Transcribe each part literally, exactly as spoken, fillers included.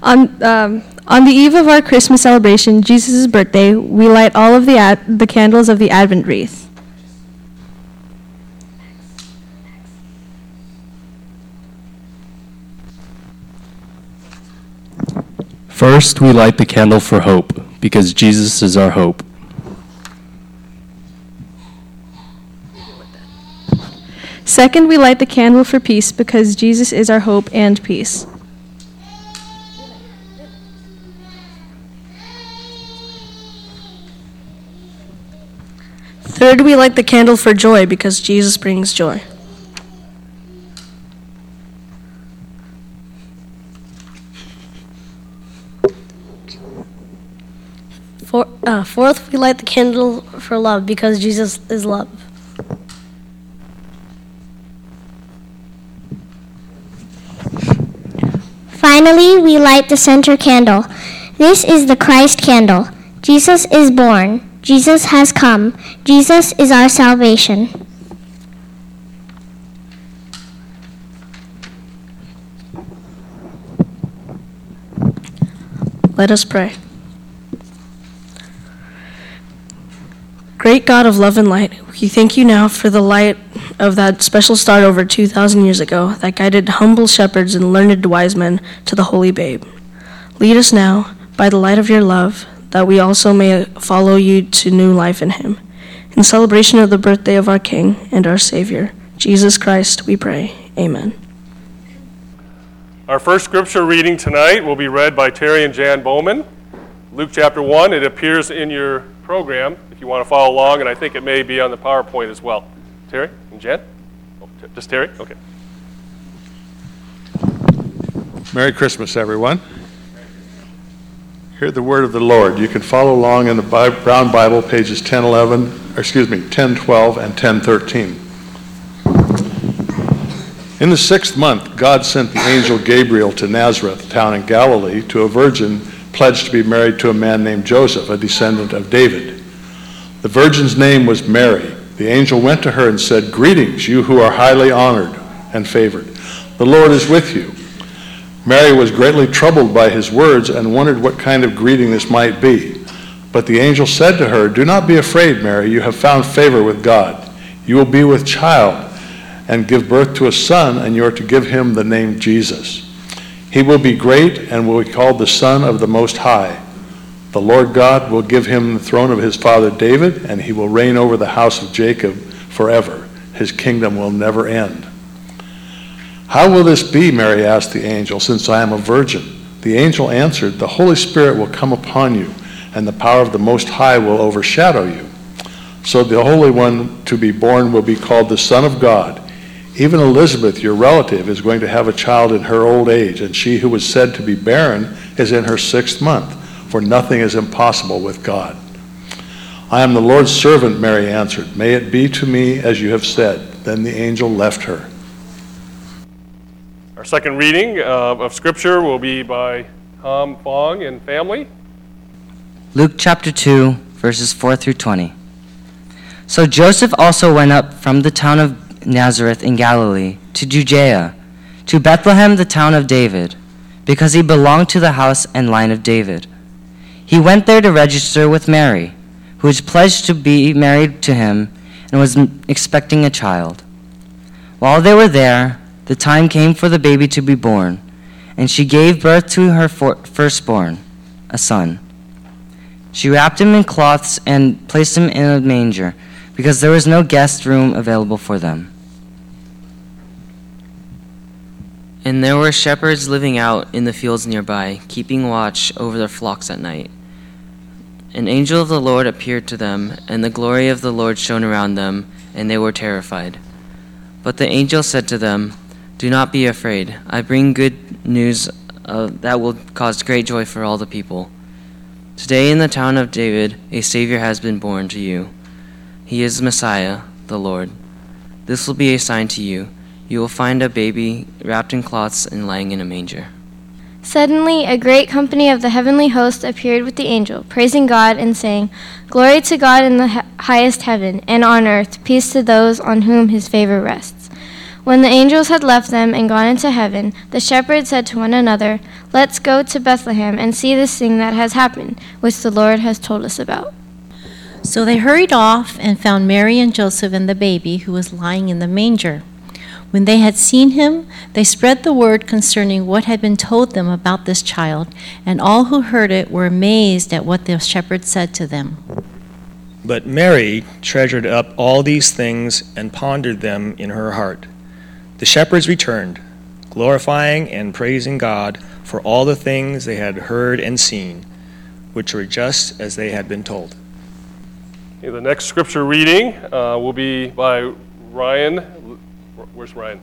On, um, on the eve of our Christmas celebration, Jesus' birthday, we light all of the, ad- the candles of the Advent wreath. First, we light the candle for hope, because Jesus is our hope. Second, we light the candle for peace, because Jesus is our hope and peace. Third, we light the candle for joy, because Jesus brings joy. For, uh, fourth, we light the candle for love, because Jesus is love. Finally, we light the center candle. This is the Christ candle. Jesus is born. Jesus has come. Jesus is our salvation. Let us pray. Great God of love and light, we thank you now for the light of that special star over two thousand years ago that guided humble shepherds and learned wise men to the holy babe. Lead us now by the light of your love, that we also may follow you to new life in him. In celebration of the birthday of our King and our Savior, Jesus Christ, we pray. Amen. Our first scripture reading tonight will be read by Terry and Jan Bowman. Luke chapter one, it appears in your program if you want to follow along, and I think it may be on the PowerPoint as well. Terry and Jan? Oh, t- just Terry? Okay. Merry Christmas, everyone. Hear the word of the Lord. You can follow along in the Bi- Brown Bible, pages ten eleven, or excuse me, ten twelve and ten thirteen. In the sixth month, God sent the angel Gabriel to Nazareth, town in Galilee, to a virgin pledged to be married to a man named Joseph, a descendant of David. The virgin's name was Mary. The angel went to her and said, "Greetings, you who are highly honored and favored. The Lord is with you." Mary was greatly troubled by his words and wondered what kind of greeting this might be. But the angel said to her, "Do not be afraid, Mary. You have found favor with God. You will be with child and give birth to a son, and you are to give him the name Jesus. He will be great and will be called the Son of the Most High. The Lord God will give him the throne of his father David, and he will reign over the house of Jacob forever. His kingdom will never end." "How will this be," Mary asked the angel, "since I am a virgin?" The angel answered, "The Holy Spirit will come upon you, and the power of the Most High will overshadow you. So the Holy One to be born will be called the Son of God. Even Elizabeth, your relative, is going to have a child in her old age, and she who was said to be barren is in her sixth month, for nothing is impossible with God." "I am the Lord's servant," Mary answered. "May it be to me as you have said." Then the angel left her. Our second reading uh, of Scripture will be by Tom Fong and family. Luke chapter two, verses four through twenty. So Joseph also went up from the town of Nazareth in Galilee to Judea, to Bethlehem, the town of David, because he belonged to the house and line of David. He went there to register with Mary, who was pledged to be married to him and was expecting a child. While they were there, the time came for the baby to be born, and she gave birth to her firstborn, a son. She wrapped him in cloths and placed him in a manger, because there was no guest room available for them. And there were shepherds living out in the fields nearby, keeping watch over their flocks at night. An angel of the Lord appeared to them, and the glory of the Lord shone around them, and they were terrified. But the angel said to them, "Do not be afraid. I bring good news uh, that will cause great joy for all the people. Today in the town of David, a Savior has been born to you. He is Messiah, the Lord. This will be a sign to you. You will find a baby wrapped in cloths and lying in a manger." Suddenly, a great company of the heavenly host appeared with the angel, praising God and saying, "Glory to God in the highest heaven, and on earth peace to those on whom his favor rests." When the angels had left them and gone into heaven, the shepherds said to one another, "Let's go to Bethlehem and see this thing that has happened, which the Lord has told us about." So they hurried off and found Mary and Joseph and the baby who was lying in the manger. When they had seen him, they spread the word concerning what had been told them about this child, and all who heard it were amazed at what the shepherds said to them. But Mary treasured up all these things and pondered them in her heart. The shepherds returned, glorifying and praising God for all the things they had heard and seen, which were just as they had been told. Okay, the next scripture reading uh, will be by Ryan. Where's Ryan?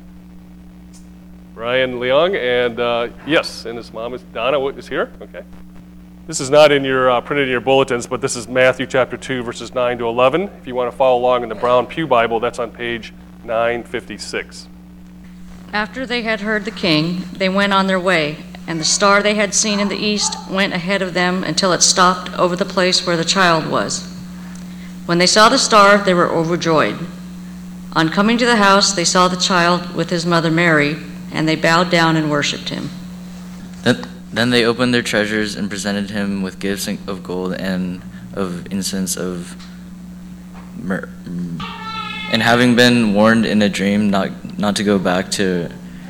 Ryan Leong, and uh, yes, and his mom is Donna is here. Okay. This is not in your uh, printed in your bulletins, but this is Matthew chapter two, verses nine to eleven. If you want to follow along in the Brown Pew Bible, that's on page nine fifty-six. After they had heard the king, they went on their way, and the star they had seen in the east went ahead of them until it stopped over the place where the child was. When they saw the star, they were overjoyed. On coming to the house, they saw the child with his mother Mary, and they bowed down and worshipped him. Then, then they opened their treasures and presented him with gifts of gold and of incense of myrrh. And having been warned in a dream not not to go back to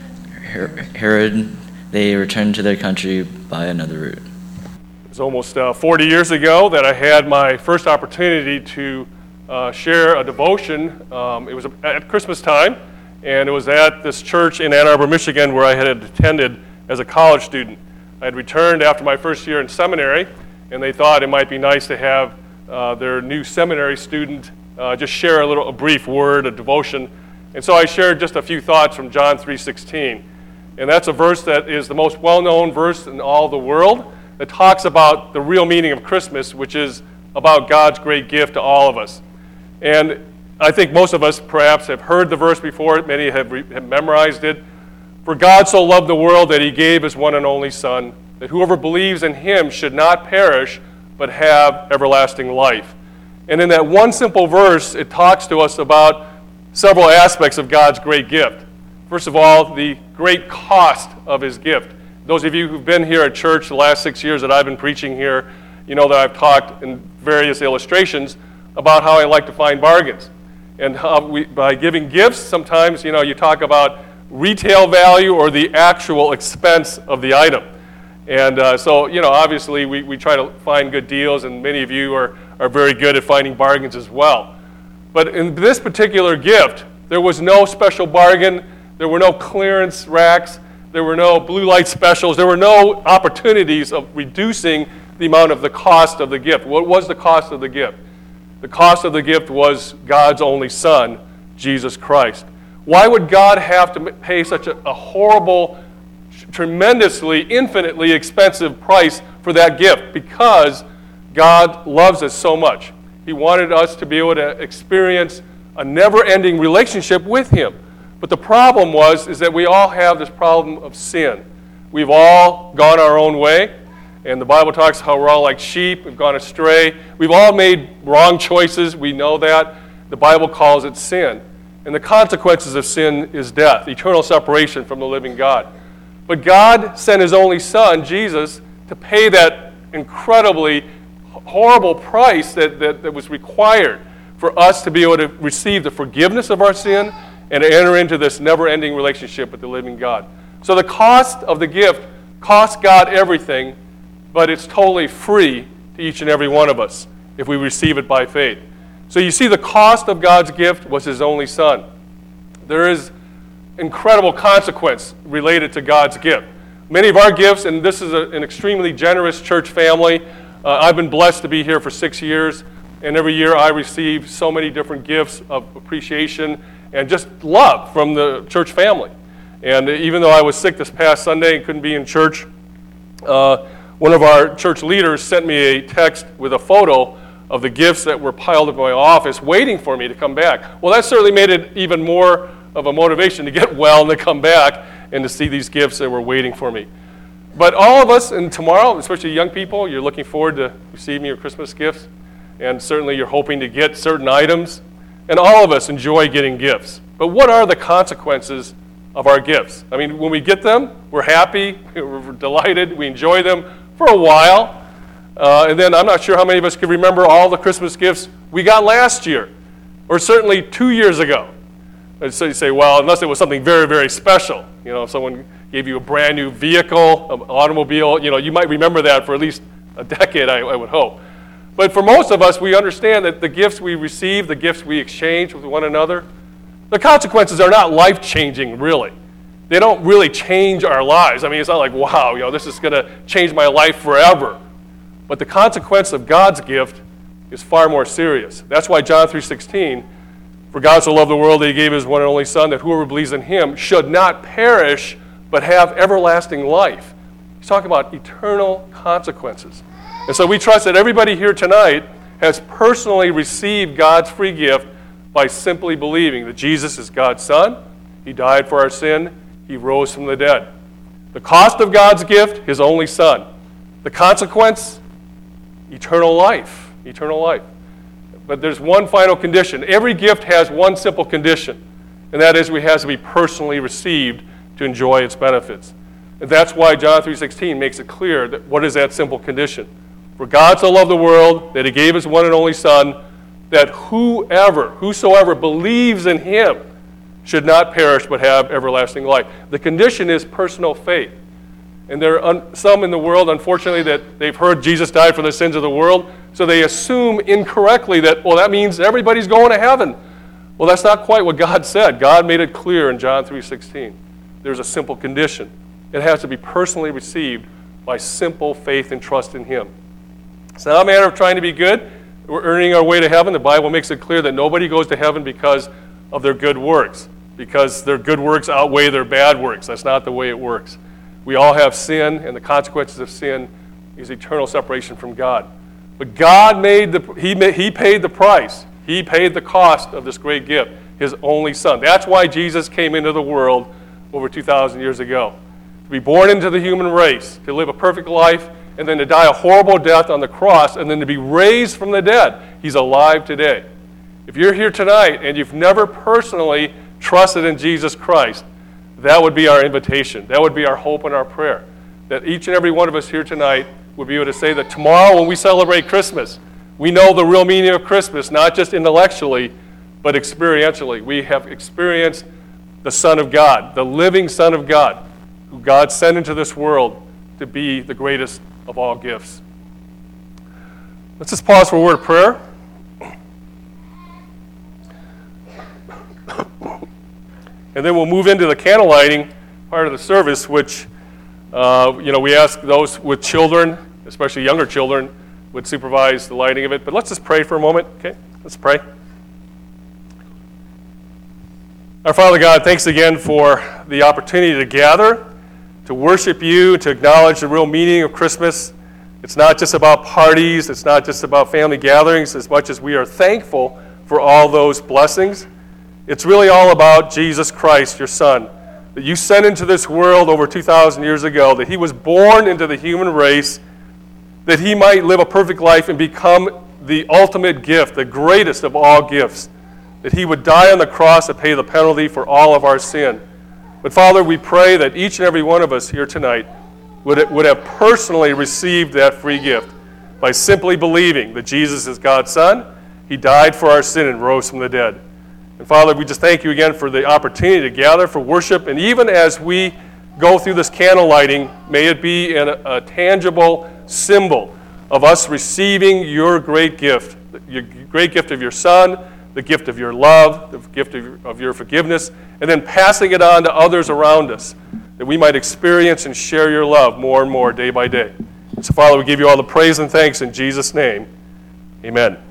Herod, they returned to their country by another route. It was almost uh, forty years ago that I had my first opportunity to uh, share a devotion. Um, it was at Christmas time, and it was at this church in Ann Arbor, Michigan, where I had attended as a college student. I had returned after my first year in seminary, and they thought it might be nice to have uh, their new seminary student uh, just share a little, a brief word, a devotion. And so I shared just a few thoughts from John three sixteen. And that's a verse that is the most well-known verse in all the world that talks about the real meaning of Christmas, which is about God's great gift to all of us. And I think most of us perhaps have heard the verse before. Many have, re- have memorized it. For God so loved the world that he gave his one and only Son, that whoever believes in him should not perish, but have everlasting life. And in that one simple verse, it talks to us about several aspects of God's great gift. First of all, the great cost of his gift. Those of you who've been here at church the last six years that I've been preaching here, you know that I've talked in various illustrations about how I like to find bargains. And how we, by giving gifts, sometimes, you know, you talk about retail value or the actual expense of the item. And uh, so, you know, obviously we, we try to find good deals, and many of you are, are very good at finding bargains as well. But in this particular gift, there was no special bargain, there were no clearance racks, there were no blue light specials, there were no opportunities of reducing the amount of the cost of the gift. What was the cost of the gift? The cost of the gift was God's only Son, Jesus Christ. Why would God have to pay such a, a horrible, tremendously, infinitely expensive price for that gift? Because God loves us so much. He wanted us to be able to experience a never-ending relationship with him. But the problem was is that we all have this problem of sin. We've all gone our own way, and the Bible talks how we're all like sheep, we've gone astray. We've all made wrong choices, we know that. The Bible calls it sin. And the consequences of sin is death, eternal separation from the living God. But God sent his only Son, Jesus, to pay that incredibly horrible price that, that, that was required for us to be able to receive the forgiveness of our sin and to enter into this never-ending relationship with the living God. So the cost of the gift costs God everything, but it's totally free to each and every one of us if we receive it by faith. So you see, the cost of God's gift was his only Son. There is incredible consequence related to God's gift. Many of our gifts, and this is a, an extremely generous church family. Uh, I've been blessed to be here for six years, and every year I receive so many different gifts of appreciation and just love from the church family. And even though I was sick this past Sunday and couldn't be in church, uh, one of our church leaders sent me a text with a photo of the gifts that were piled up in my office waiting for me to come back. Well, that certainly made it even more of a motivation to get well and to come back and to see these gifts that were waiting for me. But all of us, and tomorrow, especially young people, you're looking forward to receiving your Christmas gifts, and certainly you're hoping to get certain items, and all of us enjoy getting gifts. But what are the consequences of our gifts? I mean, when we get them, we're happy, we're delighted, we enjoy them for a while. Uh, and then I'm not sure how many of us can remember all the Christmas gifts we got last year, or certainly two years ago. And so you say, well, unless it was something very, very special. You know, if someone gave you a brand new vehicle, an automobile, you know, you might remember that for at least a decade, I, I would hope. But for most of us, we understand that the gifts we receive, the gifts we exchange with one another, the consequences are not life-changing, really. They don't really change our lives. I mean, it's not like, wow, you know, this is going to change my life forever. But the consequence of God's gift is far more serious. That's why John three sixteen, for God so loved the world that he gave his one and only Son, that whoever believes in him should not perish, but have everlasting life. He's talking about eternal consequences. And so we trust that everybody here tonight has personally received God's free gift by simply believing that Jesus is God's Son, he died for our sin, he rose from the dead. The cost of God's gift, his only Son. The consequence, eternal life. Eternal life. But there's one final condition. Every gift has one simple condition, and that is it has to be personally received to enjoy its benefits. And that's why John three sixteen makes it clear that what is that simple condition? For God so loved the world that he gave his one and only Son, that whoever, whosoever believes in him should not perish but have everlasting life. The condition is personal faith. And there are un- some in the world, unfortunately, that they've heard Jesus died for the sins of the world, so they assume incorrectly that, well, that means everybody's going to heaven. Well, that's not quite what God said. God made it clear in John three sixteen. There's a simple condition. It has to be personally received by simple faith and trust in him. It's not a matter of trying to be good. We're earning our way to heaven. The Bible makes it clear that nobody goes to heaven because of their good works, because their good works outweigh their bad works. That's not the way it works. We all have sin, and the consequences of sin is eternal separation from God. But God made the, he, made, he paid the price. He paid the cost of this great gift, his only Son. That's why Jesus came into the world over two thousand years ago. To be born into the human race, to live a perfect life, and then to die a horrible death on the cross, and then to be raised from the dead. He's alive today. If you're here tonight and you've never personally trusted in Jesus Christ, that would be our invitation. That would be our hope and our prayer. That each and every one of us here tonight would be able to say that tomorrow when we celebrate Christmas, we know the real meaning of Christmas, not just intellectually, but experientially. We have experienced the Son of God, the living Son of God, who God sent into this world to be the greatest of all gifts. Let's just pause for a word of prayer. And then we'll move into the candle lighting part of the service, which, uh, you know, we ask those with children, especially younger children, would supervise the lighting of it. But let's just pray for a moment, okay? Let's pray. Our Father God, thanks again for the opportunity to gather, to worship you, to acknowledge the real meaning of Christmas. It's not just about parties. It's not just about family gatherings, as much as we are thankful for all those blessings. It's really all about Jesus Christ, your Son, that you sent into this world over two thousand years ago, that he was born into the human race, that he might live a perfect life and become the ultimate gift, the greatest of all gifts, that he would die on the cross to pay the penalty for all of our sin. But Father, we pray that each and every one of us here tonight would, would have personally received that free gift by simply believing that Jesus is God's Son, he died for our sin and rose from the dead. And Father, we just thank you again for the opportunity to gather for worship. And even as we go through this candle lighting, may it be in a, a tangible symbol of us receiving your great gift, your great gift of your Son, the gift of your love, the gift of your, of your forgiveness, and then passing it on to others around us, that we might experience and share your love more and more day by day. So Father, we give you all the praise and thanks in Jesus' name. Amen.